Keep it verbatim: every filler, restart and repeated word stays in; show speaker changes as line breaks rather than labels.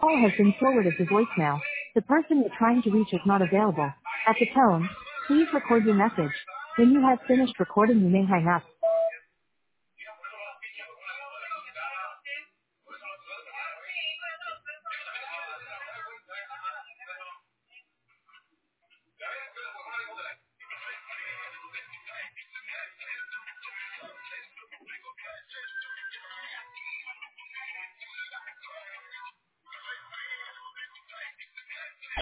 call has been forwarded to voicemail. The person you're trying to reach is not available. At the tone, please record your message. When you have finished recording, you may hang up.